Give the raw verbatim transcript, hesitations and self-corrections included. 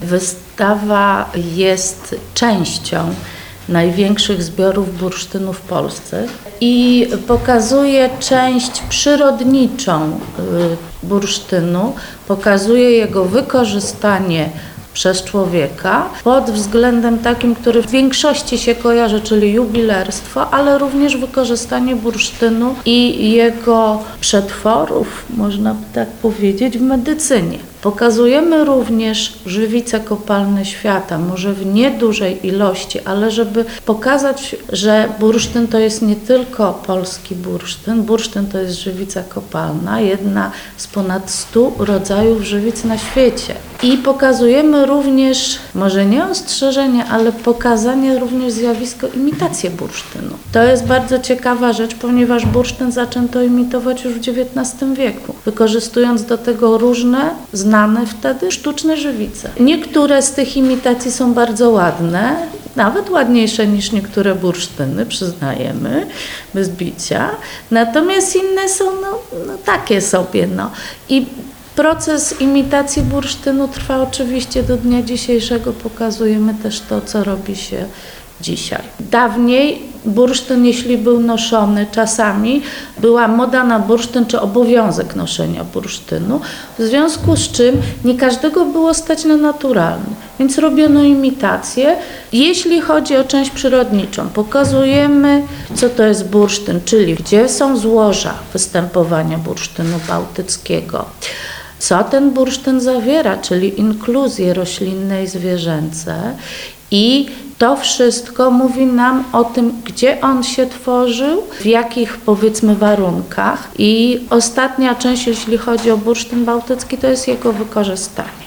Wystawa jest częścią największych zbiorów bursztynu w Polsce i pokazuje część przyrodniczą bursztynu, pokazuje jego wykorzystanie przez człowieka pod względem takim, który w większości się kojarzy, czyli jubilerstwo, ale również wykorzystanie bursztynu i jego przetworów, można by tak powiedzieć, w medycynie. Pokazujemy również żywice kopalne świata, może w niedużej ilości, ale żeby pokazać, że bursztyn to jest nie tylko polski bursztyn. Bursztyn to jest żywica kopalna, jedna z ponad stu rodzajów żywic na świecie. I pokazujemy również, może nie ostrzeżenie, ale pokazanie również zjawisko imitacji bursztynu. To jest bardzo ciekawa rzecz, ponieważ bursztyn zaczęto imitować już w dziewiętnastym wieku, wykorzystując do tego różne, znane wtedy sztuczne żywice. Niektóre z tych imitacji są bardzo ładne, nawet ładniejsze niż niektóre bursztyny, przyznajemy, bez bicia. Natomiast inne są no, no, takie sobie. No. I proces imitacji bursztynu trwa oczywiście do dnia dzisiejszego. Pokazujemy też to, co robi się dzisiaj. Dawniej bursztyn, jeśli był noszony, czasami była moda na bursztyn czy obowiązek noszenia bursztynu, w związku z czym nie każdego było stać na naturalny, więc robiono imitacje. Jeśli chodzi o część przyrodniczą, pokazujemy, co to jest bursztyn, czyli gdzie są złoża występowania bursztynu bałtyckiego, co ten bursztyn zawiera, czyli inkluzje roślinne i zwierzęce. I to wszystko mówi nam o tym, gdzie on się tworzył, w jakich powiedzmy warunkach. I ostatnia część, jeśli chodzi o bursztyn bałtycki, to jest jego wykorzystanie.